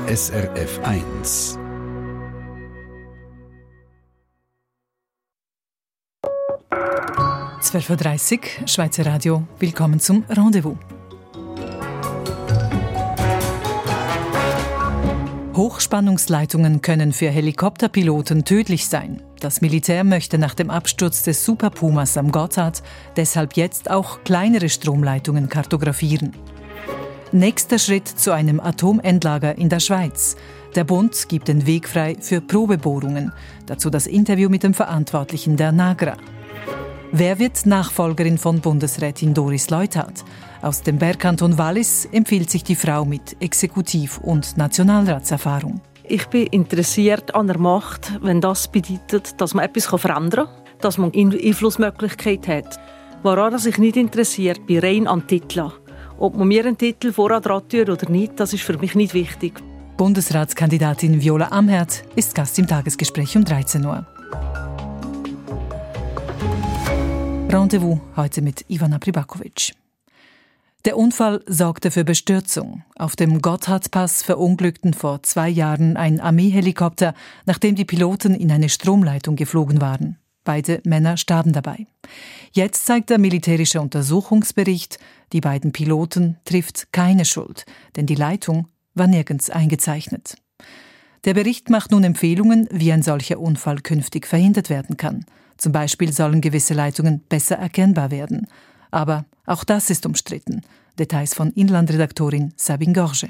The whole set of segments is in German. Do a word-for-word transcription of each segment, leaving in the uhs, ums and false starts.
S R F eins. zwölf Uhr dreißig, Schweizer Radio. Willkommen zum Rendezvous. Hochspannungsleitungen können für Helikopterpiloten tödlich sein. Das Militär möchte nach dem Absturz des Super Pumas am Gotthard deshalb jetzt auch kleinere Stromleitungen kartografieren. Nächster Schritt zu einem Atomendlager in der Schweiz. Der Bund gibt den Weg frei für Probebohrungen. Dazu das Interview mit dem Verantwortlichen der NAGRA. Wer wird Nachfolgerin von Bundesrätin Doris Leuthard? Aus dem Bergkanton Wallis empfiehlt sich die Frau mit Exekutiv- und Nationalratserfahrung. Ich bin interessiert an der Macht, wenn das bedeutet, dass man etwas verändern kann, dass man Einflussmöglichkeit hat. Woran ich nicht interessiert bin, rein an Titeln. Ob man mir einen Titel voran dran tut oder nicht, das ist für mich nicht wichtig. Bundesratskandidatin Viola Amherd ist Gast im Tagesgespräch um dreizehn Uhr. Rendezvous heute mit Ivana Pribakovic. Der Unfall sorgte für Bestürzung. Auf dem Gotthardpass verunglückten vor zwei Jahren ein Armeehelikopter, nachdem die Piloten in eine Stromleitung geflogen waren. Beide Männer starben dabei. Jetzt zeigt der militärische Untersuchungsbericht, die beiden Piloten trifft keine Schuld, denn die Leitung war nirgends eingezeichnet. Der Bericht macht nun Empfehlungen, wie ein solcher Unfall künftig verhindert werden kann. Zum Beispiel sollen gewisse Leitungen besser erkennbar werden. Aber auch das ist umstritten. Details von Inlandredaktorin Sabine Gorge.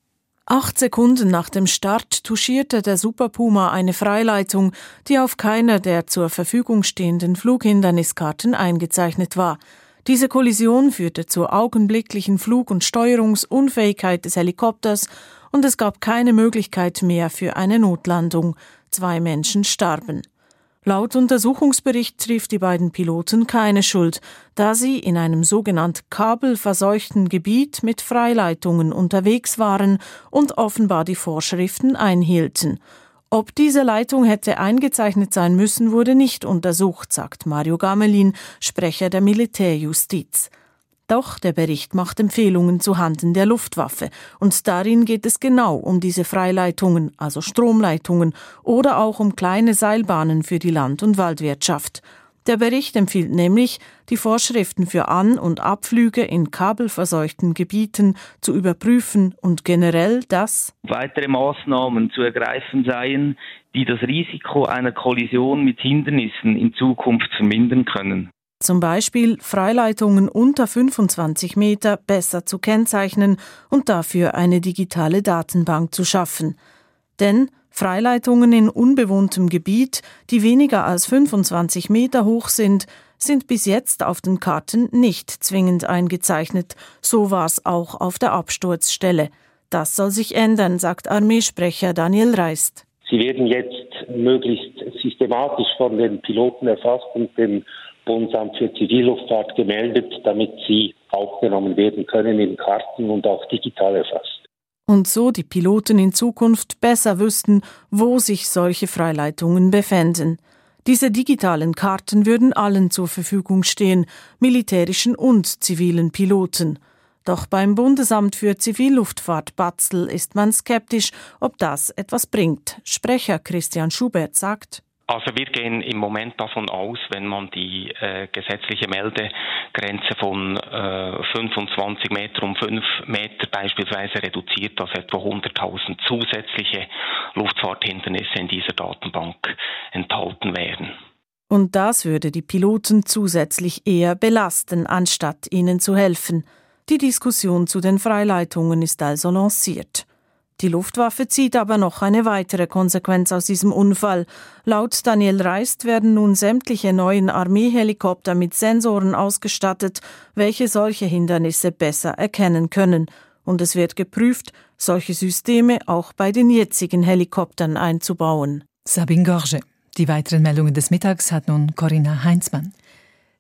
Acht Sekunden nach dem Start touchierte der Super Puma eine Freileitung, die auf keiner der zur Verfügung stehenden Flughinderniskarten eingezeichnet war. Diese Kollision führte zur augenblicklichen Flug- und Steuerungsunfähigkeit des Helikopters und es gab keine Möglichkeit mehr für eine Notlandung. Zwei Menschen starben. Laut Untersuchungsbericht trifft die beiden Piloten keine Schuld, da sie in einem sogenannten kabelverseuchten Gebiet mit Freileitungen unterwegs waren und offenbar die Vorschriften einhielten. Ob diese Leitung hätte eingezeichnet sein müssen, wurde nicht untersucht, sagt Mario Gamelin, Sprecher der Militärjustiz. Doch der Bericht macht Empfehlungen zuhanden der Luftwaffe und darin geht es genau um diese Freileitungen, also Stromleitungen oder auch um kleine Seilbahnen für die Land- und Waldwirtschaft. Der Bericht empfiehlt nämlich, die Vorschriften für An- und Abflüge in kabelverseuchten Gebieten zu überprüfen und generell, dass weitere Maßnahmen zu ergreifen seien, die das Risiko einer Kollision mit Hindernissen in Zukunft vermindern können. Zum Beispiel Freileitungen unter fünfundzwanzig Meter besser zu kennzeichnen und dafür eine digitale Datenbank zu schaffen. Denn Freileitungen in unbewohntem Gebiet, die weniger als fünfundzwanzig Meter hoch sind, sind bis jetzt auf den Karten nicht zwingend eingezeichnet. So war es auch auf der Absturzstelle. Das soll sich ändern, sagt Armeesprecher Daniel Reist. Sie werden jetzt möglichst systematisch von den Piloten erfasst und dem Bundesamt für Zivilluftfahrt gemeldet, damit sie aufgenommen werden können in Karten und auch digital erfasst. Und so die Piloten in Zukunft besser wüssten, wo sich solche Freileitungen befänden. Diese digitalen Karten würden allen zur Verfügung stehen, militärischen und zivilen Piloten. Doch beim Bundesamt für Zivilluftfahrt Batzl ist man skeptisch, ob das etwas bringt. Sprecher Christian Schubert sagt: Also wir gehen im Moment davon aus, wenn man die äh, gesetzliche Meldegrenze von äh, fünfundzwanzig Meter um fünf Meter beispielsweise reduziert, dass etwa hunderttausend zusätzliche Luftfahrthindernisse in dieser Datenbank enthalten wären. Und das würde die Piloten zusätzlich eher belasten, anstatt ihnen zu helfen. Die Diskussion zu den Freileitungen ist also lanciert. Die Luftwaffe zieht aber noch eine weitere Konsequenz aus diesem Unfall. Laut Daniel Reist werden nun sämtliche neuen Armeehelikopter mit Sensoren ausgestattet, welche solche Hindernisse besser erkennen können. Und es wird geprüft, solche Systeme auch bei den jetzigen Helikoptern einzubauen. Sabine Gorge. Die weiteren Meldungen des Mittags hat nun Corinna Heinzmann.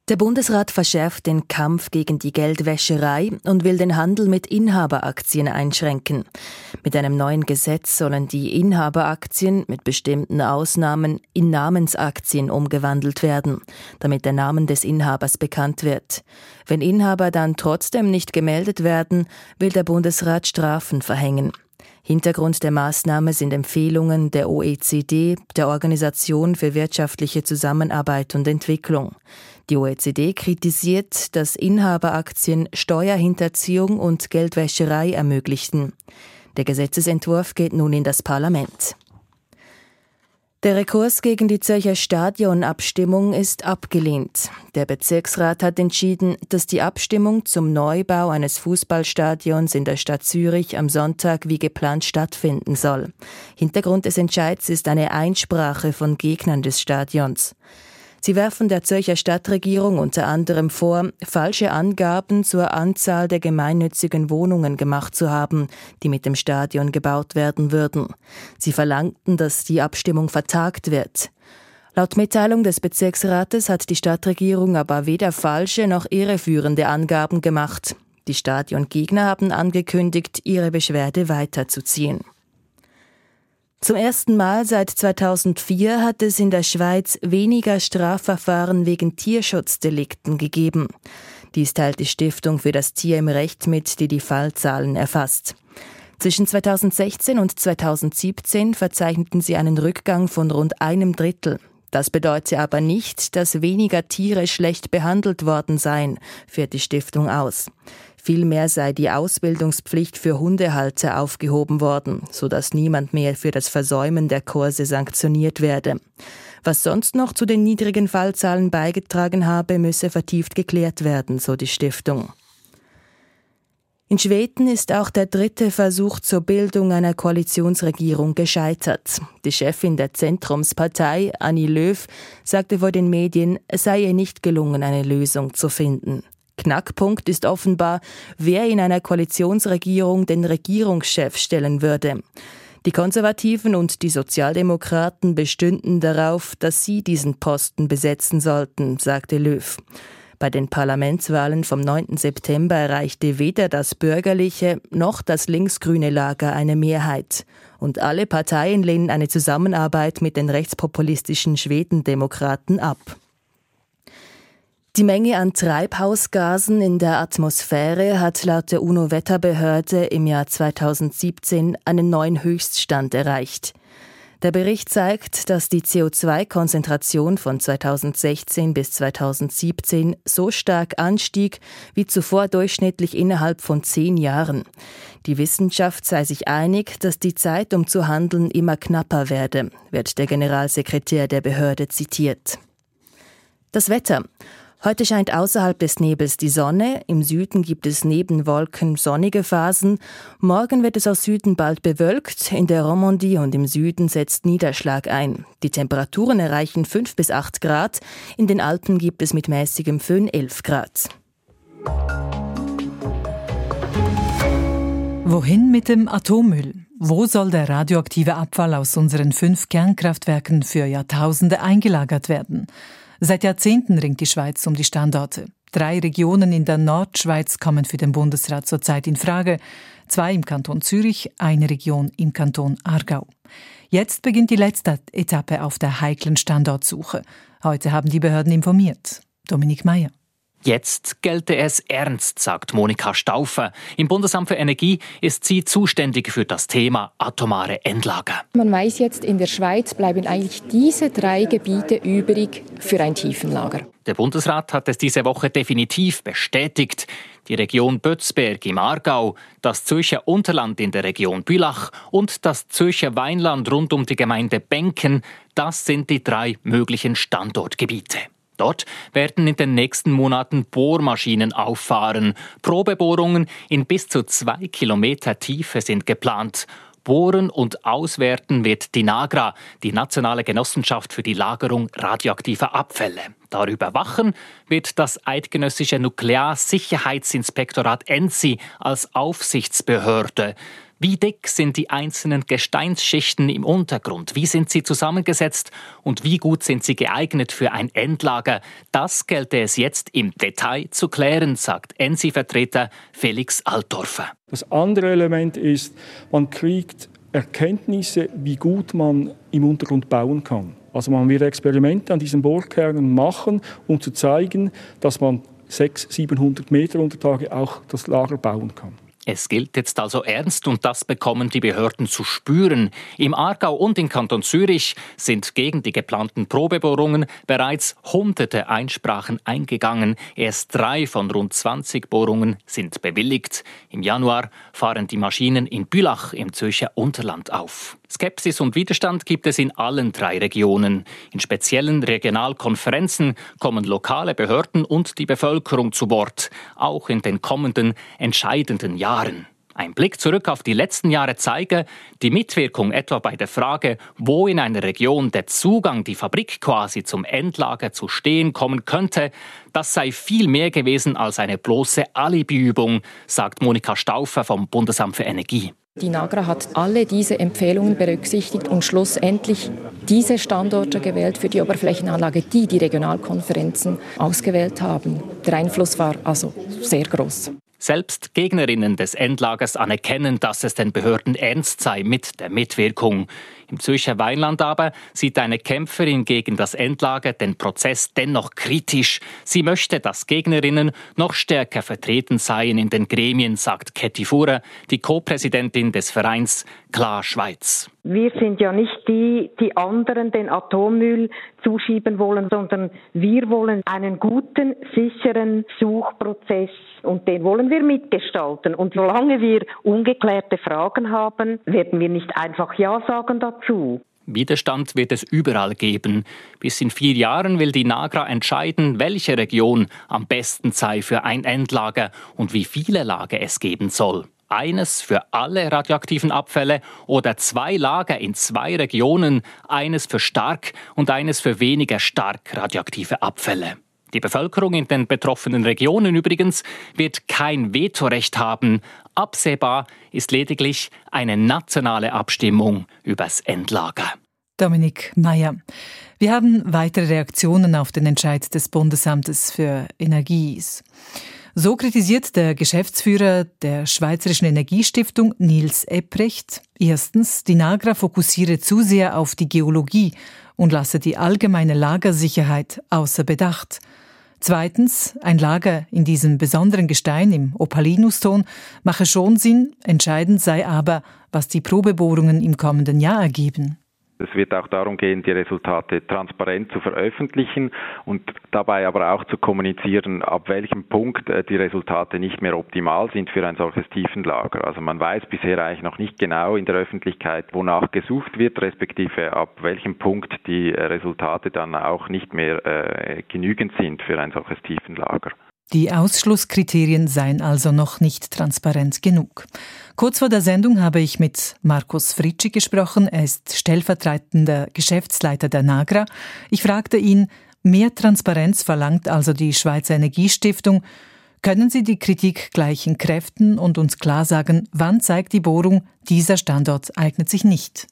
Der Bundesrat verschärft den Kampf gegen die Geldwäscherei und will den Handel mit Inhaberaktien einschränken. Mit einem neuen Gesetz sollen die Inhaberaktien mit bestimmten Ausnahmen in Namensaktien umgewandelt werden, damit der Name des Inhabers bekannt wird. Wenn Inhaber dann trotzdem nicht gemeldet werden, will der Bundesrat Strafen verhängen. Hintergrund der Maßnahme sind Empfehlungen der O E C D, der Organisation für wirtschaftliche Zusammenarbeit und Entwicklung. Die O E C D kritisiert, dass Inhaberaktien Steuerhinterziehung und Geldwäscherei ermöglichten. Der Gesetzesentwurf geht nun in das Parlament. Der Rekurs gegen die Zürcher Stadionabstimmung ist abgelehnt. Der Bezirksrat hat entschieden, dass die Abstimmung zum Neubau eines Fußballstadions in der Stadt Zürich am Sonntag wie geplant stattfinden soll. Hintergrund des Entscheids ist eine Einsprache von Gegnern des Stadions. Sie werfen der Zürcher Stadtregierung unter anderem vor, falsche Angaben zur Anzahl der gemeinnützigen Wohnungen gemacht zu haben, die mit dem Stadion gebaut werden würden. Sie verlangten, dass die Abstimmung vertagt wird. Laut Mitteilung des Bezirksrates hat die Stadtregierung aber weder falsche noch irreführende Angaben gemacht. Die Stadiongegner haben angekündigt, ihre Beschwerde weiterzuziehen. Zum ersten Mal seit zweitausendvier hat es in der Schweiz weniger Strafverfahren wegen Tierschutzdelikten gegeben. Dies teilt die Stiftung für das Tier im Recht mit, die die Fallzahlen erfasst. Zwischen zweitausendsechzehn und zweitausendsiebzehn verzeichneten sie einen Rückgang von rund einem Drittel. Das bedeutet aber nicht, dass weniger Tiere schlecht behandelt worden seien, führt die Stiftung aus. Vielmehr sei die Ausbildungspflicht für Hundehalter aufgehoben worden, sodass niemand mehr für das Versäumen der Kurse sanktioniert werde. Was sonst noch zu den niedrigen Fallzahlen beigetragen habe, müsse vertieft geklärt werden, so die Stiftung. In Schweden ist auch der dritte Versuch zur Bildung einer Koalitionsregierung gescheitert. Die Chefin der Zentrumspartei, Annie Lööf, sagte vor den Medien, es sei ihr nicht gelungen, eine Lösung zu finden. Knackpunkt ist offenbar, wer in einer Koalitionsregierung den Regierungschef stellen würde. Die Konservativen und die Sozialdemokraten bestünden darauf, dass sie diesen Posten besetzen sollten, sagte Lööf. Bei den Parlamentswahlen vom neunten September erreichte weder das bürgerliche noch das linksgrüne Lager eine Mehrheit. Und alle Parteien lehnen eine Zusammenarbeit mit den rechtspopulistischen Schwedendemokraten ab. Die Menge an Treibhausgasen in der Atmosphäre hat laut der UNO-Wetterbehörde im Jahr zweitausendsiebzehn einen neuen Höchststand erreicht. Der Bericht zeigt, dass die C O zwei Konzentration von zweitausendsechzehn bis zweitausendsiebzehn so stark anstieg wie zuvor durchschnittlich innerhalb von zehn Jahren. Die Wissenschaft sei sich einig, dass die Zeit, um zu handeln, immer knapper werde, wird der Generalsekretär der Behörde zitiert. Das Wetter. Heute scheint außerhalb des Nebels die Sonne, im Süden gibt es neben Wolken sonnige Phasen. Morgen wird es aus Süden bald bewölkt, in der Romandie und im Süden setzt Niederschlag ein. Die Temperaturen erreichen fünf bis acht Grad, in den Alpen gibt es mit mäßigem Föhn elf Grad. Wohin mit dem Atommüll? Wo soll der radioaktive Abfall aus unseren fünf Kernkraftwerken für Jahrtausende eingelagert werden? Seit Jahrzehnten ringt die Schweiz um die Standorte. Drei Regionen in der Nordschweiz kommen für den Bundesrat zurzeit in Frage. Zwei im Kanton Zürich, eine Region im Kanton Aargau. Jetzt beginnt die letzte Etappe auf der heiklen Standortsuche. Heute haben die Behörden informiert. Dominik Meyer. Jetzt gelte es ernst, sagt Monika Stauffer. Im Bundesamt für Energie ist sie zuständig für das Thema atomare Endlager. Man weiß jetzt, in der Schweiz bleiben eigentlich diese drei Gebiete übrig für ein Tiefenlager. Der Bundesrat hat es diese Woche definitiv bestätigt. Die Region Bötzberg im Aargau, das Zürcher Unterland in der Region Bülach und das Zürcher Weinland rund um die Gemeinde Benken, das sind die drei möglichen Standortgebiete. Dort werden in den nächsten Monaten Bohrmaschinen auffahren. Probebohrungen in bis zu zwei Kilometer Tiefe sind geplant. Bohren und auswerten wird die NAGRA, die Nationale Genossenschaft für die Lagerung radioaktiver Abfälle. Darüber wachen wird das Eidgenössische Nuklearsicherheitsinspektorat E N S I als Aufsichtsbehörde. Wie dick sind die einzelnen Gesteinsschichten im Untergrund? Wie sind sie zusammengesetzt? Und wie gut sind sie geeignet für ein Endlager? Das gelte es jetzt im Detail zu klären, sagt E N S I-Vertreter Felix Altdorfer. Das andere Element ist, man kriegt Erkenntnisse, wie gut man im Untergrund bauen kann. Also man wird Experimente an diesen Bohrkernen machen, um zu zeigen, dass man sechshundert, siebenhundert Meter unter Tage auch das Lager bauen kann. Es gilt jetzt also ernst und das bekommen die Behörden zu spüren. Im Aargau und im Kanton Zürich sind gegen die geplanten Probebohrungen bereits hunderte Einsprachen eingegangen. Erst drei von rund zwanzig Bohrungen sind bewilligt. Im Januar fahren die Maschinen in Bülach im Zürcher Unterland auf. Skepsis und Widerstand gibt es in allen drei Regionen. In speziellen Regionalkonferenzen kommen lokale Behörden und die Bevölkerung zu Wort, auch in den kommenden entscheidenden Jahren. Ein Blick zurück auf die letzten Jahre zeige, die Mitwirkung etwa bei der Frage, wo in einer Region der Zugang, die Fabrik quasi zum Endlager zu stehen kommen könnte, das sei viel mehr gewesen als eine bloße Alibiübung, sagt Monika Stauffer vom Bundesamt für Energie. Die NAGRA hat alle diese Empfehlungen berücksichtigt und schlussendlich diese Standorte gewählt für die Oberflächenanlage, die die Regionalkonferenzen ausgewählt haben. Der Einfluss war also sehr groß. Selbst Gegnerinnen des Endlagers anerkennen, dass es den Behörden ernst sei mit der Mitwirkung. Im Zürcher Weinland aber sieht eine Kämpferin gegen das Endlager den Prozess dennoch kritisch. Sie möchte, dass Gegnerinnen noch stärker vertreten seien in den Gremien, sagt Käthi Fuhrer, die Co-Präsidentin des Vereins Klar Schweiz. Wir sind ja nicht die, die anderen den Atommüll zuschieben wollen, sondern wir wollen einen guten, sicheren Suchprozess und den wollen wir mitgestalten. Und solange wir ungeklärte Fragen haben, werden wir nicht einfach Ja sagen dazu. Widerstand wird es überall geben. Bis in vier Jahren will die NAGRA entscheiden, welche Region am besten sei für ein Endlager und wie viele Lager es geben soll. Eines für alle radioaktiven Abfälle oder zwei Lager in zwei Regionen, eines für stark und eines für weniger stark radioaktive Abfälle. Die Bevölkerung in den betroffenen Regionen übrigens wird kein Vetorecht haben. Absehbar ist lediglich eine nationale Abstimmung übers Endlager. Dominik Meyer. Wir haben weitere Reaktionen auf den Entscheid des Bundesamtes für Energie. So kritisiert der Geschäftsführer der Schweizerischen Energiestiftung Nils Epprecht: Erstens, die NAGRA fokussiere zu sehr auf die Geologie und lasse die allgemeine Lagersicherheit außer Bedacht. Zweitens, ein Lager in diesem besonderen Gestein im Opalinuston mache schon Sinn, entscheidend sei aber, was die Probebohrungen im kommenden Jahr ergeben. Es wird auch darum gehen, die Resultate transparent zu veröffentlichen und dabei aber auch zu kommunizieren, ab welchem Punkt die Resultate nicht mehr optimal sind für ein solches Tiefenlager. Also man weiß bisher eigentlich noch nicht genau in der Öffentlichkeit, wonach gesucht wird, respektive ab welchem Punkt die Resultate dann auch nicht mehr äh, genügend sind für ein solches Tiefenlager. Die Ausschlusskriterien seien also noch nicht transparent genug. Kurz vor der Sendung habe ich mit Markus Fritschi gesprochen. Er ist stellvertretender Geschäftsleiter der NAGRA. Ich fragte ihn, mehr Transparenz verlangt also die Schweizer Energiestiftung. Können Sie die Kritik gleich entkräften und uns klar sagen, wann zeigt die Bohrung, dieser Standort eignet sich nicht?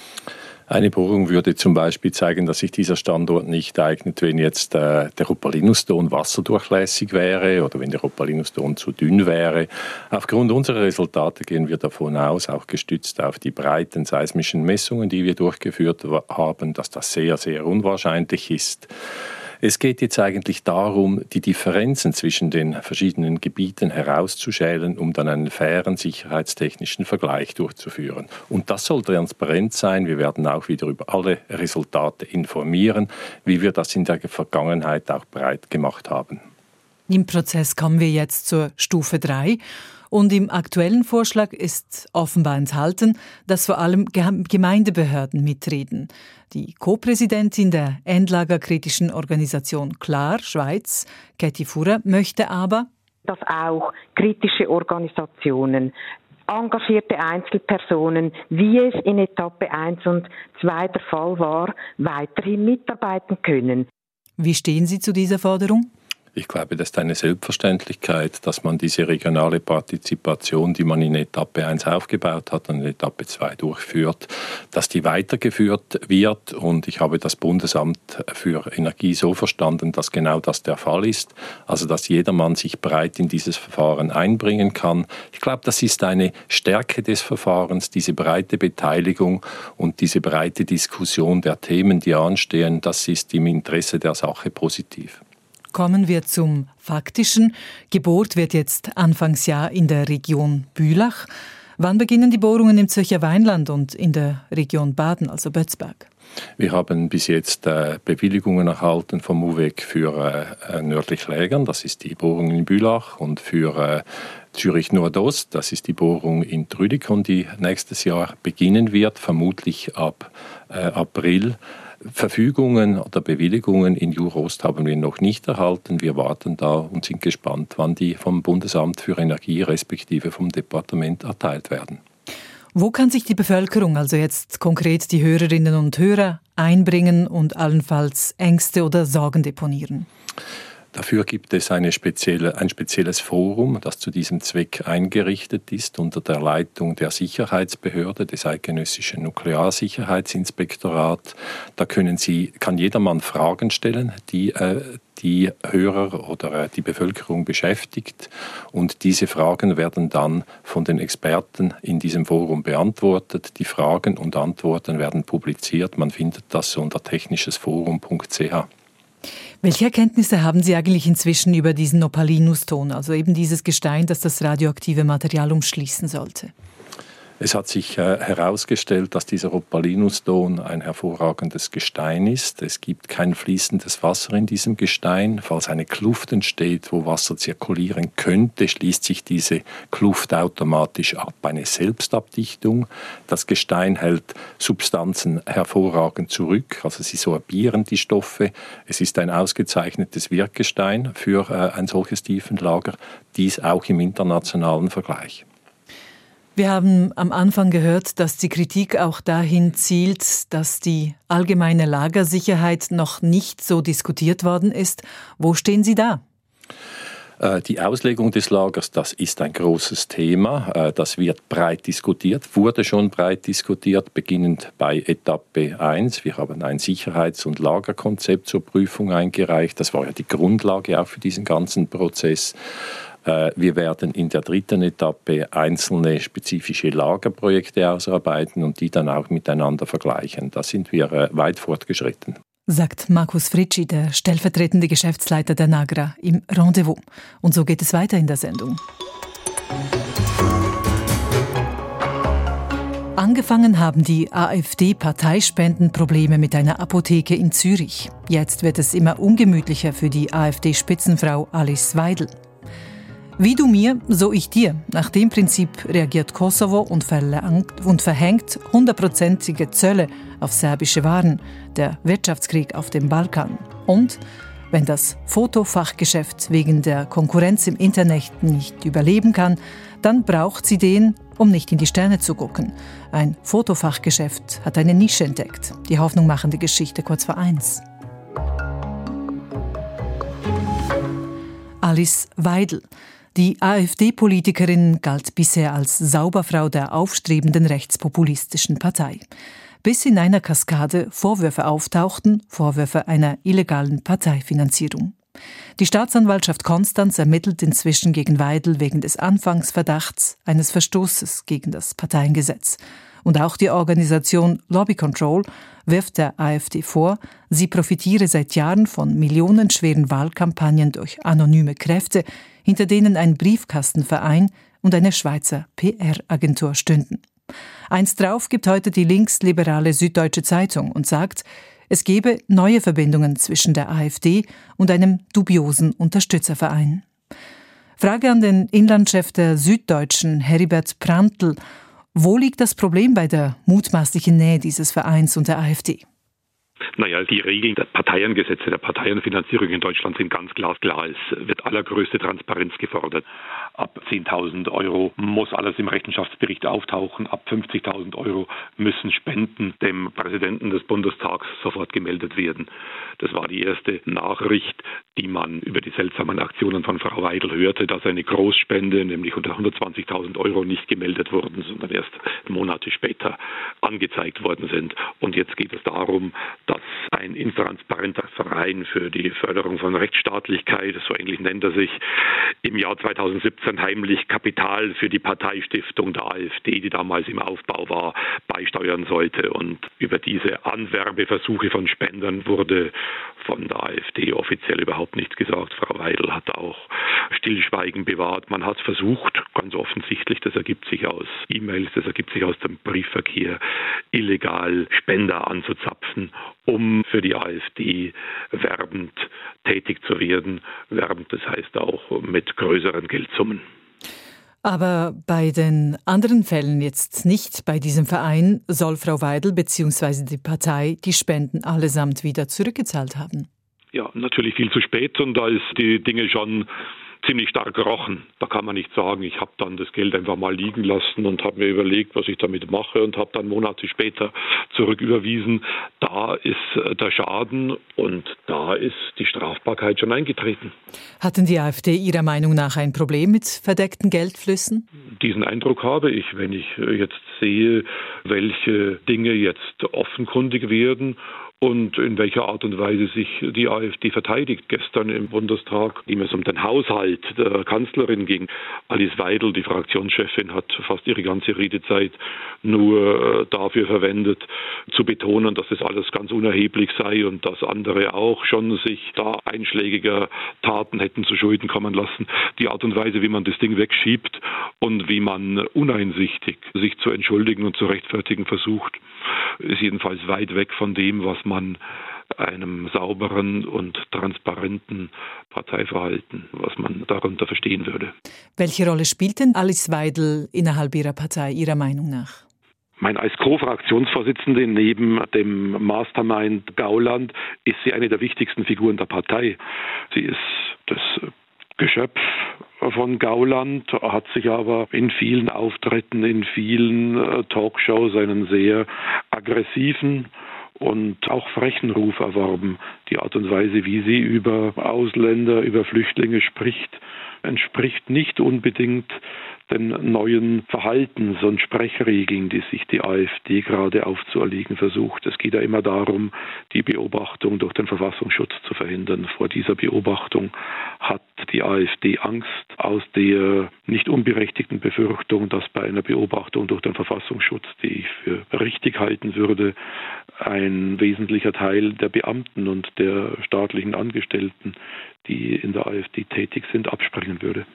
Eine Bohrung würde zum Beispiel zeigen, dass sich dieser Standort nicht eignet, wenn jetzt äh, der Opalinuston wasserdurchlässig wäre oder wenn der Opalinuston zu dünn wäre. Aufgrund unserer Resultate gehen wir davon aus, auch gestützt auf die breiten seismischen Messungen, die wir durchgeführt haben, dass das sehr, sehr unwahrscheinlich ist. Es geht jetzt eigentlich darum, die Differenzen zwischen den verschiedenen Gebieten herauszuschälen, um dann einen fairen sicherheitstechnischen Vergleich durchzuführen. Und das soll transparent sein. Wir werden auch wieder über alle Resultate informieren, wie wir das in der Vergangenheit auch breit gemacht haben. Im Prozess kommen wir jetzt zur Stufe drei. Und im aktuellen Vorschlag ist offenbar enthalten, dass vor allem Gemeindebehörden mitreden. Die Co-Präsidentin der endlagerkritischen Organisation Klar Schweiz, Käthi Fuhrer, möchte aber, dass auch kritische Organisationen, engagierte Einzelpersonen, wie es in Etappe eins und zwei der Fall war, weiterhin mitarbeiten können. Wie stehen Sie zu dieser Forderung? Ich glaube, das ist eine Selbstverständlichkeit, dass man diese regionale Partizipation, die man in Etappe eins aufgebaut hat und in Etappe zwei durchführt, dass die weitergeführt wird. Und ich habe das Bundesamt für Energie so verstanden, dass genau das der Fall ist. Also, dass jedermann sich breit in dieses Verfahren einbringen kann. Ich glaube, das ist eine Stärke des Verfahrens, diese breite Beteiligung und diese breite Diskussion der Themen, die anstehen. Das ist im Interesse der Sache positiv. Kommen wir zum Faktischen. Gebohrt wird jetzt Anfangsjahr in der Region Bülach. Wann beginnen die Bohrungen im Zürcher Weinland und in der Region Baden, also Bötzberg? Wir haben bis jetzt äh, Bewilligungen erhalten vom U W E C für äh, nördlich Lägern, das ist die Bohrung in Bülach, und für äh, Zürich Nordost, das ist die Bohrung in Trüdikon, die nächstes Jahr beginnen wird, vermutlich ab äh, April. Verfügungen oder Bewilligungen in Jurost haben wir noch nicht erhalten. Wir warten da und sind gespannt, wann die vom Bundesamt für Energie respektive vom Departement erteilt werden. Wo kann sich die Bevölkerung, also jetzt konkret die Hörerinnen und Hörer, einbringen und allenfalls Ängste oder Sorgen deponieren? Dafür gibt es eine spezielle, ein spezielles Forum, das zu diesem Zweck eingerichtet ist unter der Leitung der Sicherheitsbehörde des Eidgenössischen Nuklearsicherheitsinspektorat. Da können Sie, kann jedermann Fragen stellen, die äh, die Hörer oder äh, die Bevölkerung beschäftigt. Und diese Fragen werden dann von den Experten in diesem Forum beantwortet. Die Fragen und Antworten werden publiziert. Man findet das unter technischesforum punkt c h. Welche Erkenntnisse haben Sie eigentlich inzwischen über diesen Opalinuston, also eben dieses Gestein, das das radioaktive Material umschließen sollte? Es hat sich äh, herausgestellt, dass dieser Opalinuston ein hervorragendes Gestein ist. Es gibt kein fließendes Wasser in diesem Gestein. Falls eine Kluft entsteht, wo Wasser zirkulieren könnte, schließt sich diese Kluft automatisch ab. Eine Selbstabdichtung. Das Gestein hält Substanzen hervorragend zurück, also sie sorbieren die Stoffe. Es ist ein ausgezeichnetes Wirkgestein für äh, ein solches Tiefenlager, dies auch im internationalen Vergleich. Wir haben am Anfang gehört, dass die Kritik auch dahin zielt, dass die allgemeine Lagersicherheit noch nicht so diskutiert worden ist. Wo stehen Sie da? Die Auslegung des Lagers, das ist ein großes Thema. Das wird breit diskutiert, wurde schon breit diskutiert, beginnend bei Etappe eins. Wir haben ein Sicherheits- und Lagerkonzept zur Prüfung eingereicht. Das war ja die Grundlage auch für diesen ganzen Prozess. Wir werden in der dritten Etappe einzelne spezifische Lagerprojekte ausarbeiten und die dann auch miteinander vergleichen. Da sind wir weit fortgeschritten. Sagt Markus Fritschi, der stellvertretende Geschäftsleiter der NAGRA, im Rendezvous. Und so geht es weiter in der Sendung. Angefangen haben die AfD-Parteispendenprobleme mit einer Apotheke in Zürich. Jetzt wird es immer ungemütlicher für die AfD-Spitzenfrau Alice Weidel. Wie du mir, so ich dir. Nach dem Prinzip reagiert Kosovo und verlangt und verhängt hundertprozentige Zölle auf serbische Waren, der Wirtschaftskrieg auf dem Balkan. Und wenn das Fotofachgeschäft wegen der Konkurrenz im Internet nicht überleben kann, dann braucht sie den, um nicht in die Sterne zu gucken. Ein Fotofachgeschäft hat eine Nische entdeckt. Die hoffnungmachende Geschichte kurz vor eins. Alice Weidel. Die AfD-Politikerin galt bisher als Sauberfrau der aufstrebenden rechtspopulistischen Partei. Bis in einer Kaskade Vorwürfe auftauchten, Vorwürfe einer illegalen Parteifinanzierung. Die Staatsanwaltschaft Konstanz ermittelt inzwischen gegen Weidel wegen des Anfangsverdachts eines Verstoßes gegen das Parteiengesetz. Und auch die Organisation Lobby Control wirft der AfD vor, sie profitiere seit Jahren von millionenschweren Wahlkampagnen durch anonyme Kräfte, hinter denen ein Briefkastenverein und eine Schweizer P R-Agentur stünden. Eins drauf gibt heute die linksliberale Süddeutsche Zeitung und sagt, es gebe neue Verbindungen zwischen der AfD und einem dubiosen Unterstützerverein. Frage an den Inlandchef der Süddeutschen, Heribert Prantl. Wo liegt das Problem bei der mutmaßlichen Nähe dieses Vereins und der AfD? Naja, die Regeln der Parteiengesetze, der Parteienfinanzierung in Deutschland sind ganz glasklar. Es wird allergrößte Transparenz gefordert. Ab zehntausend Euro muss alles im Rechenschaftsbericht auftauchen. Ab fünfzigtausend Euro müssen Spenden dem Präsidenten des Bundestags sofort gemeldet werden. Das war die erste Nachricht, die man über die seltsamen Aktionen von Frau Weidel hörte, dass eine Großspende, nämlich unter hundertzwanzigtausend Euro, nicht gemeldet wurden, sondern erst Monate später angezeigt worden sind. Und jetzt geht es darum, dass ein intransparenter Verein für die Förderung von Rechtsstaatlichkeit, so ähnlich nennt er sich, im Jahr zweitausendsiebzehn heimlich Kapital für die Parteistiftung der AfD, die damals im Aufbau war, beisteuern sollte. Und über diese Anwerbeversuche von Spendern wurde von der AfD offiziell überhaupt nichts gesagt. Frau Weidel hat auch Stillschweigen bewahrt. Man hat versucht, ganz offensichtlich, das ergibt sich aus E-Mails, das ergibt sich aus dem Briefverkehr, illegal Spender anzuzapfen, um für die AfD werbend tätig zu werden. Werbend, das heißt auch mit größeren Geldsummen. Aber bei den anderen Fällen jetzt nicht, bei diesem Verein, soll Frau Weidel bzw. die Partei die Spenden allesamt wieder zurückgezahlt haben. Ja, natürlich viel zu spät und da ist die Dinge schon ziemlich stark gerochen. Da kann man nicht sagen, ich habe dann das Geld einfach mal liegen lassen und habe mir überlegt, was ich damit mache und habe dann Monate später zurücküberwiesen. Da ist der Schaden und da ist die Strafbarkeit schon eingetreten. Hatten die AfD Ihrer Meinung nach ein Problem mit verdeckten Geldflüssen? Diesen Eindruck habe ich, wenn ich jetzt sehe, welche Dinge jetzt offenkundig werden und in welcher Art und Weise sich die AfD verteidigt. Gestern im Bundestag ging es um den Haushalt der Kanzlerin gegen Alice Weidel. Die Fraktionschefin hat fast ihre ganze Redezeit nur dafür verwendet, zu betonen, dass das alles ganz unerheblich sei und dass andere auch schon sich da einschlägiger Taten hätten zu Schulden kommen lassen. Die Art und Weise, wie man das Ding wegschiebt und wie man uneinsichtig sich zu entschuldigen und zu rechtfertigen versucht, ist jedenfalls weit weg von dem, was man einem sauberen und transparenten Parteiverhalten, was man darunter verstehen würde. Welche Rolle spielt denn Alice Weidel innerhalb Ihrer Partei, Ihrer Meinung nach? Mein als Co-Fraktionsvorsitzende neben dem Mastermind Gauland ist sie eine der wichtigsten Figuren der Partei. Sie ist das Geschöpf von Gauland, hat sich aber in vielen Auftritten, in vielen Talkshows einen sehr aggressiven und auch frechen Ruf erworben. Die Art und Weise, wie sie über Ausländer, über Flüchtlinge spricht, entspricht nicht unbedingt den neuen Verhaltens- und Sprechregeln, die sich die AfD gerade aufzuerlegen versucht. Es geht ja immer darum, die Beobachtung durch den Verfassungsschutz zu verhindern. Vor dieser Beobachtung hat die AfD Angst, aus der nicht unberechtigten Befürchtung, dass bei einer Beobachtung durch den Verfassungsschutz, die ich für richtig halten würde, ein wesentlicher Teil der Beamten und der staatlichen Angestellten, die in der AfD tätig sind, abspringen würde.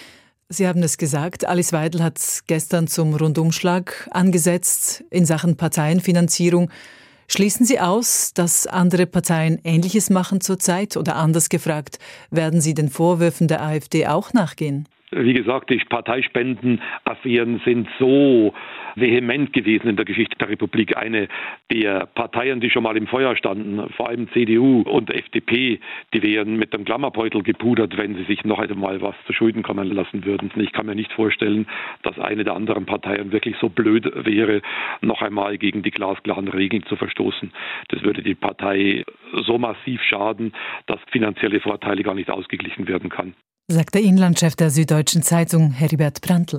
Sie haben es gesagt, Alice Weidel hat gestern zum Rundumschlag angesetzt in Sachen Parteienfinanzierung. Schließen Sie aus, dass andere Parteien Ähnliches machen zurzeit? Oder anders gefragt, werden Sie den Vorwürfen der AfD auch nachgehen? Wie gesagt, die Parteispendenaffären sind so vehement gewesen in der Geschichte der Republik. Eine der Parteien, die schon mal im Feuer standen, vor allem C D U und F D P, die wären mit dem Klammerbeutel gepudert, wenn sie sich noch einmal was zu Schulden kommen lassen würden. Ich kann mir nicht vorstellen, dass eine der anderen Parteien wirklich so blöd wäre, noch einmal gegen die glasklaren Regeln zu verstoßen. Das würde die Partei so massiv schaden, dass finanzielle Vorteile gar nicht ausgeglichen werden kann. Sagt der Inlandchef der Süddeutschen Zeitung, Heribert Prantl.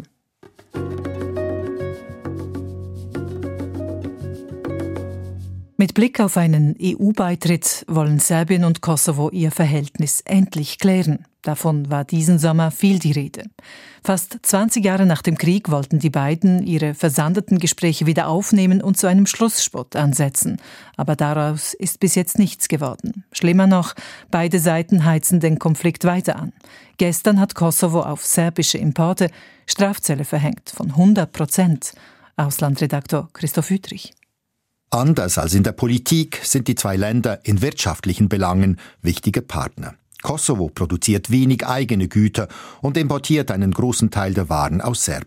Mit Blick auf einen E U-Beitritt wollen Serbien und Kosovo ihr Verhältnis endlich klären. Davon war diesen Sommer viel die Rede. Fast zwanzig Jahre nach dem Krieg wollten die beiden ihre versandeten Gespräche wieder aufnehmen und zu einem Schlussspurt ansetzen. Aber daraus ist bis jetzt nichts geworden. Schlimmer noch, beide Seiten heizen den Konflikt weiter an. Gestern hat Kosovo auf serbische Importe Strafzölle verhängt von hundert Prozent. Auslandredaktor Christoph Hüttrich. Anders als in der Politik sind die zwei Länder in wirtschaftlichen Belangen wichtige Partner. Kosovo produziert wenig eigene Güter und importiert einen großen Teil der Waren aus Serbien.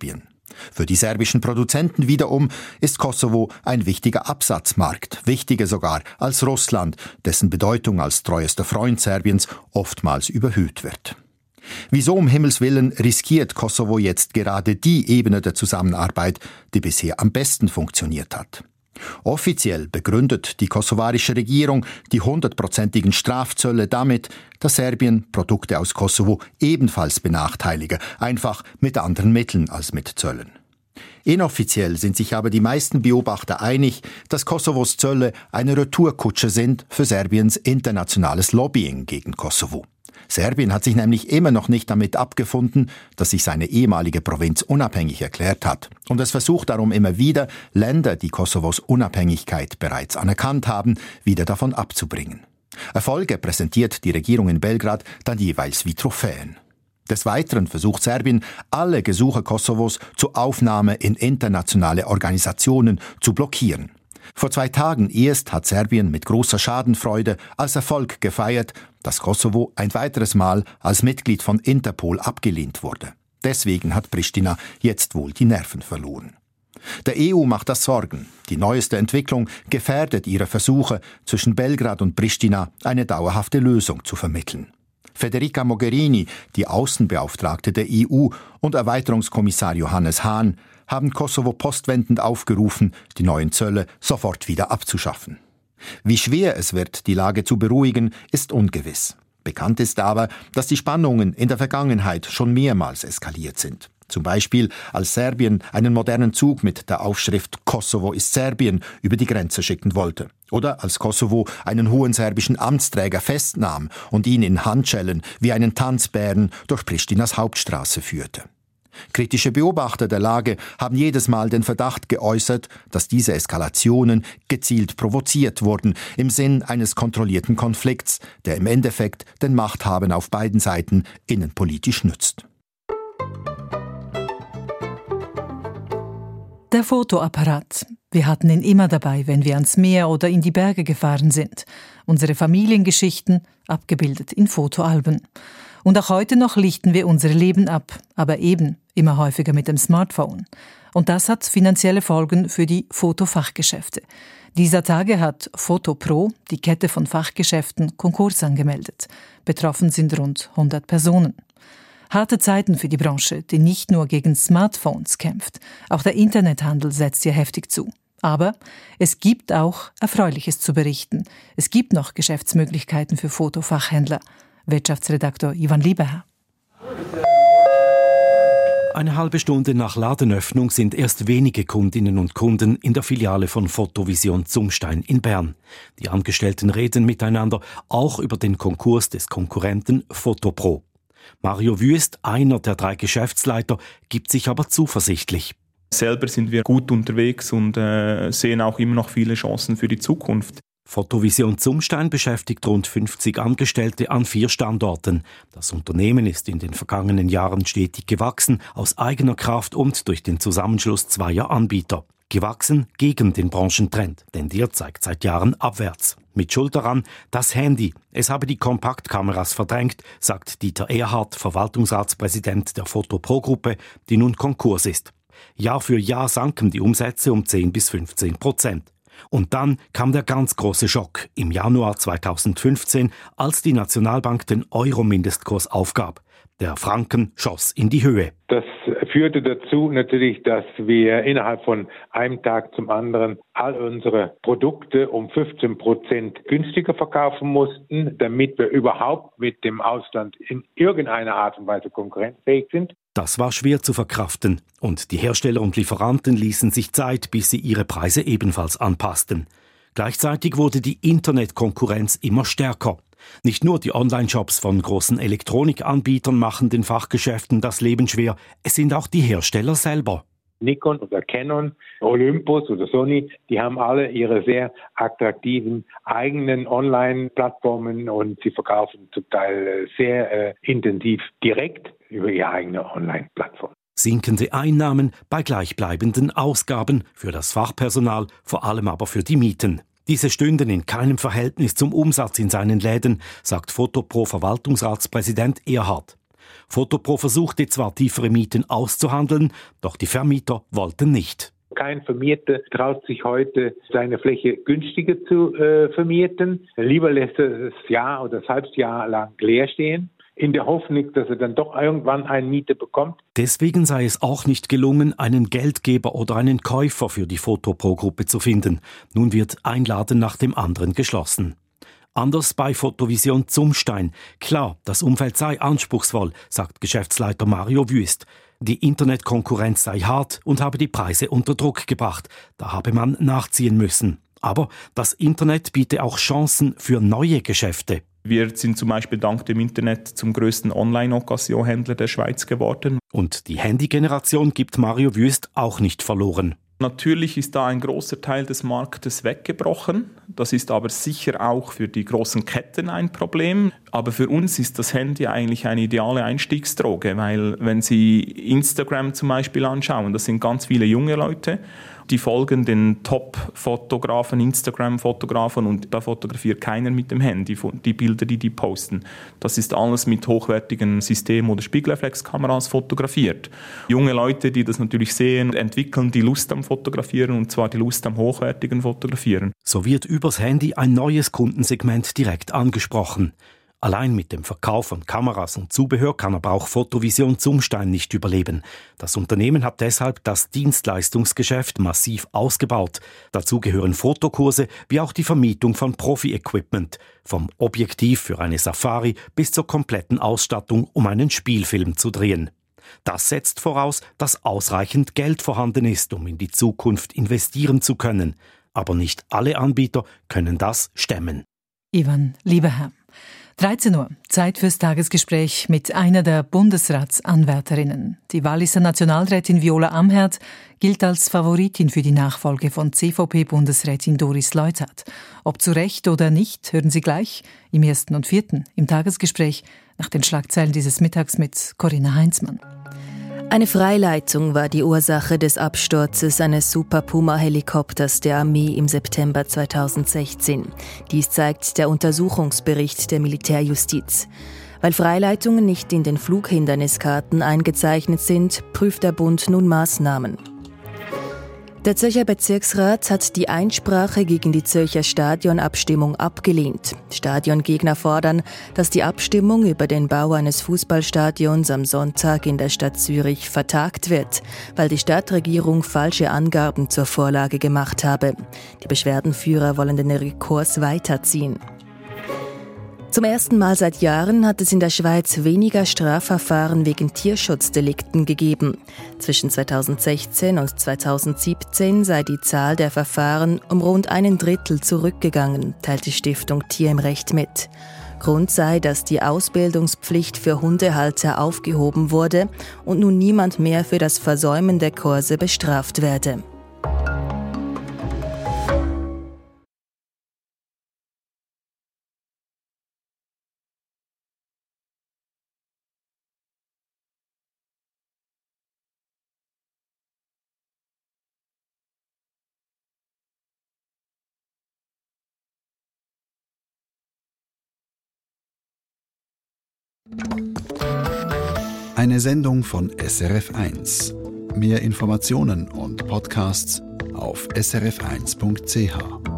Für die serbischen Produzenten wiederum ist Kosovo ein wichtiger Absatzmarkt, wichtiger sogar als Russland, dessen Bedeutung als treuester Freund Serbiens oftmals überhöht wird. Wieso um Himmels Willen riskiert Kosovo jetzt gerade die Ebene der Zusammenarbeit, die bisher am besten funktioniert hat? Offiziell begründet die kosovarische Regierung die hundertprozentigen Strafzölle damit, dass Serbien Produkte aus Kosovo ebenfalls benachteilige, einfach mit anderen Mitteln als mit Zöllen. Inoffiziell sind sich aber die meisten Beobachter einig, dass Kosovos Zölle eine Retourkutsche sind für Serbiens internationales Lobbying gegen Kosovo. Serbien hat sich nämlich immer noch nicht damit abgefunden, dass sich seine ehemalige Provinz unabhängig erklärt hat. Und es versucht darum immer wieder, Länder, die Kosovos Unabhängigkeit bereits anerkannt haben, wieder davon abzubringen. Erfolge präsentiert die Regierung in Belgrad dann jeweils wie Trophäen. Des Weiteren versucht Serbien, alle Gesuche Kosovos zur Aufnahme in internationale Organisationen zu blockieren. Vor zwei Tagen erst hat Serbien mit großer Schadenfreude als Erfolg gefeiert, dass Kosovo ein weiteres Mal als Mitglied von Interpol abgelehnt wurde. Deswegen hat Pristina jetzt wohl die Nerven verloren. Der E U macht das Sorgen. Die neueste Entwicklung gefährdet ihre Versuche, zwischen Belgrad und Pristina eine dauerhafte Lösung zu vermitteln. Federica Mogherini, die Außenbeauftragte der E U, und Erweiterungskommissar Johannes Hahn haben Kosovo postwendend aufgerufen, die neuen Zölle sofort wieder abzuschaffen. Wie schwer es wird, die Lage zu beruhigen, ist ungewiss. Bekannt ist aber, dass die Spannungen in der Vergangenheit schon mehrmals eskaliert sind. Zum Beispiel, als Serbien einen modernen Zug mit der Aufschrift »Kosovo ist Serbien« über die Grenze schicken wollte. Oder als Kosovo einen hohen serbischen Amtsträger festnahm und ihn in Handschellen wie einen Tanzbären durch Pristinas Hauptstraße führte. Kritische Beobachter der Lage haben jedes Mal den Verdacht geäußert, dass diese Eskalationen gezielt provoziert wurden, im Sinn eines kontrollierten Konflikts, der im Endeffekt den Machthabern auf beiden Seiten innenpolitisch nützt. Der Fotoapparat. Wir hatten ihn immer dabei, wenn wir ans Meer oder in die Berge gefahren sind. Unsere Familiengeschichten, abgebildet in Fotoalben. Und auch heute noch lichten wir unser Leben ab, aber eben immer häufiger mit dem Smartphone. Und das hat finanzielle Folgen für die Fotofachgeschäfte. Dieser Tage hat Fotopro, die Kette von Fachgeschäften, Konkurs angemeldet. Betroffen sind rund hundert Personen. Harte Zeiten für die Branche, die nicht nur gegen Smartphones kämpft. Auch der Internethandel setzt hier heftig zu. Aber es gibt auch Erfreuliches zu berichten. Es gibt noch Geschäftsmöglichkeiten für Fotofachhändler. Wirtschaftsredaktor Ivan Lieberherr. Eine halbe Stunde nach Ladenöffnung sind erst wenige Kundinnen und Kunden in der Filiale von Fotovision Zumstein in Bern. Die Angestellten reden miteinander auch über den Konkurs des Konkurrenten Fotopro. Mario Wüst, einer der drei Geschäftsleiter, gibt sich aber zuversichtlich. Selber sind wir gut unterwegs und äh, sehen auch immer noch viele Chancen für die Zukunft. Fotovision Zumstein beschäftigt rund fünfzig Angestellte an vier Standorten. Das Unternehmen ist in den vergangenen Jahren stetig gewachsen, aus eigener Kraft und durch den Zusammenschluss zweier Anbieter. Gewachsen gegen den Branchentrend, denn der zeigt seit Jahren abwärts. Mit Schuld daran das Handy. Es habe die Kompaktkameras verdrängt, sagt Dieter Erhardt, Verwaltungsratspräsident der Fotopro-Gruppe, die nun Konkurs ist. Jahr für Jahr sanken die Umsätze um zehn bis fünfzehn Prozent. Und dann kam der ganz große Schock im Januar zweitausendfünfzehn, als die Nationalbank den Euro-Mindestkurs aufgab. Der Franken schoss in die Höhe. Das führte dazu natürlich, dass wir innerhalb von einem Tag zum anderen all unsere Produkte um fünfzehn Prozent günstiger verkaufen mussten, damit wir überhaupt mit dem Ausland in irgendeiner Art und Weise konkurrenzfähig sind. Das war schwer zu verkraften und die Hersteller und Lieferanten ließen sich Zeit, bis sie ihre Preise ebenfalls anpassten. Gleichzeitig wurde die Internetkonkurrenz immer stärker. Nicht nur die Online-Shops von großen Elektronikanbietern machen den Fachgeschäften das Leben schwer, es sind auch die Hersteller selber. Nikon oder Canon, Olympus oder Sony, die haben alle ihre sehr attraktiven eigenen Online-Plattformen und sie verkaufen zum Teil sehr äh, intensiv direkt über ihre eigene Online-Plattform. Sinkende Einnahmen bei gleichbleibenden Ausgaben für das Fachpersonal, vor allem aber für die Mieten. Diese stünden in keinem Verhältnis zum Umsatz in seinen Läden, sagt Fotopro-Verwaltungsratspräsident Erhardt. Fotopro versuchte zwar tiefere Mieten auszuhandeln, doch die Vermieter wollten nicht. Kein Vermieter traut sich heute, seine Fläche günstiger zu äh, vermieten. Lieber lässt er das Jahr oder das halbes Jahr lang leer stehen, in der Hoffnung, dass er dann doch irgendwann einen Mieter bekommt. Deswegen sei es auch nicht gelungen, einen Geldgeber oder einen Käufer für die Fotopro-Gruppe zu finden. Nun wird ein Laden nach dem anderen geschlossen. Anders bei Fotovision Zumstein. Klar, das Umfeld sei anspruchsvoll, sagt Geschäftsleiter Mario Wüst. Die Internetkonkurrenz sei hart und habe die Preise unter Druck gebracht. Da habe man nachziehen müssen. Aber das Internet biete auch Chancen für neue Geschäfte. Wir sind zum Beispiel dank dem Internet zum größten Online-Occasion-Händler der Schweiz geworden. Und die Handy-Generation gibt Mario Wüst auch nicht verloren. Natürlich ist da ein großer Teil des Marktes weggebrochen. Das ist aber sicher auch für die großen Ketten ein Problem. Aber für uns ist das Handy eigentlich eine ideale Einstiegsdroge, weil wenn Sie Instagram zum Beispiel anschauen, das sind ganz viele junge Leute, die folgen den Top-Fotografen, Instagram-Fotografen und da fotografiert keiner mit dem Handy, die Bilder, die die posten. Das ist alles mit hochwertigen System- oder Spiegelreflexkameras fotografiert. Junge Leute, die das natürlich sehen, entwickeln die Lust am Fotografieren und zwar die Lust am hochwertigen Fotografieren. So wird übers Handy ein neues Kundensegment direkt angesprochen. Allein mit dem Verkauf von Kameras und Zubehör kann aber auch Fotovision Zumstein nicht überleben. Das Unternehmen hat deshalb das Dienstleistungsgeschäft massiv ausgebaut. Dazu gehören Fotokurse wie auch die Vermietung von Profi-Equipment. Vom Objektiv für eine Safari bis zur kompletten Ausstattung, um einen Spielfilm zu drehen. Das setzt voraus, dass ausreichend Geld vorhanden ist, um in die Zukunft investieren zu können. Aber nicht alle Anbieter können das stemmen. Ivan Lieberherr. dreizehn Uhr, Zeit fürs Tagesgespräch mit einer der Bundesratsanwärterinnen. Die Walliser Nationalrätin Viola Amherd gilt als Favoritin für die Nachfolge von C V P-Bundesrätin Doris Leuthard. Ob zu Recht oder nicht, hören Sie gleich im ersten und vierten im Tagesgespräch nach den Schlagzeilen dieses Mittags mit Corinna Heinzmann. Eine Freileitung war die Ursache des Absturzes eines Super Puma-Helikopters der Armee im September zweitausendsechzehn. Dies zeigt der Untersuchungsbericht der Militärjustiz. Weil Freileitungen nicht in den Flughinderniskarten eingezeichnet sind, prüft der Bund nun Maßnahmen. Der Zürcher Bezirksrat hat die Einsprache gegen die Zürcher Stadionabstimmung abgelehnt. Stadiongegner fordern, dass die Abstimmung über den Bau eines Fußballstadions am Sonntag in der Stadt Zürich vertagt wird, weil die Stadtregierung falsche Angaben zur Vorlage gemacht habe. Die Beschwerdenführer wollen den Rekurs weiterziehen. Zum ersten Mal seit Jahren hat es in der Schweiz weniger Strafverfahren wegen Tierschutzdelikten gegeben. Zwischen zweitausendsechzehn und zweitausendsiebzehn sei die Zahl der Verfahren um rund einen Drittel zurückgegangen, teilt die Stiftung Tier im Recht mit. Grund sei, dass die Ausbildungspflicht für Hundehalter aufgehoben wurde und nun niemand mehr für das Versäumen der Kurse bestraft werde. Eine Sendung von S R F eins. Mehr Informationen und Podcasts auf s r f eins punkt c h.